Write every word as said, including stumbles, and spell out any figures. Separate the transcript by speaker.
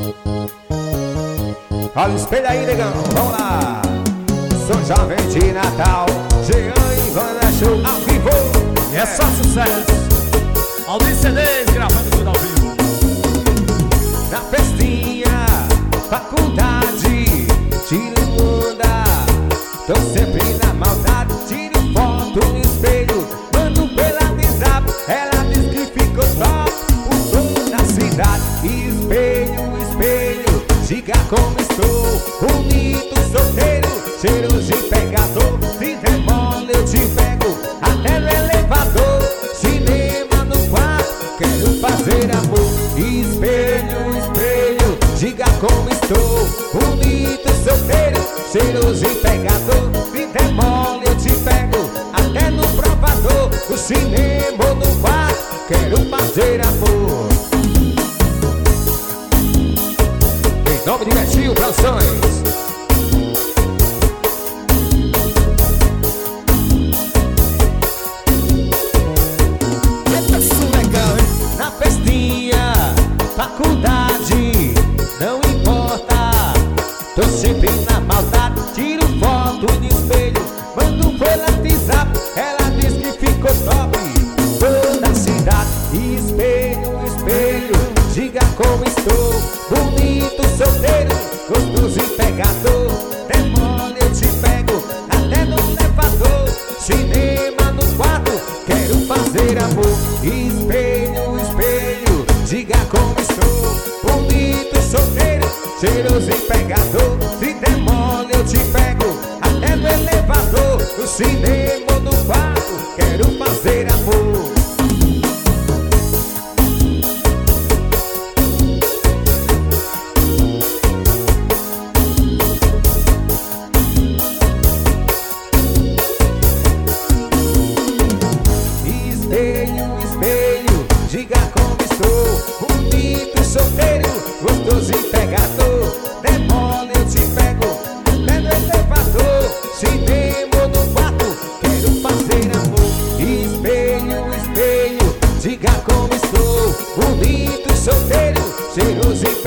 Speaker 1: Olha o espelho aí, negão, vamos lá. Sou jovem de Natal, Jean e Ivana Show ao vivo.
Speaker 2: E é só sucesso. Aldir C Ds gravando tudo ao vivo.
Speaker 1: Na festinha, faculdade, tiro onda. Tô sempre na maldade, tiro foto no espelho, mando pela WhatsApp. Ela diz que ficou top por toda a cidade. Espelho, espelho, diga como estou, bonito, solteiro, cheiroso e pegador. Se demora eu te pego, até no elevador. Cinema no quarto, quero fazer amor. Espelho, espelho, diga como estou, bonito, solteiro, cheiroso e pegador. Se demora eu te pego, até no provador. No cinema ou no quarto, quero fazer amor. Em nome de Betinho Produções. Na festinha, faculdade, não importa. Tô sempre na maldade, tiro foto no espelho, mando pela WhatsApp. Ela diz que ficou top toda a cidade. Espelho, espelho, diga como estou, bonito, solteiro, gostoso e pegador. Demora eu te pego, até no elevador. Cinema no quarto, quero fazer amor. Espelho, espelho, diga como estou, bonito, solteiro, cheiroso e pegador. Se demora eu te pego, até no elevador. No cinema ou no quarto, quero fazer amor. Espelho, espelho, diga como estou, bonito, solteiro, gostoso e pegador. Demora eu te pego, até no elevador. Cinema ou no quarto, quero fazer amor. Espelho, espelho, diga como estou, bonito, solteiro, cheiroso e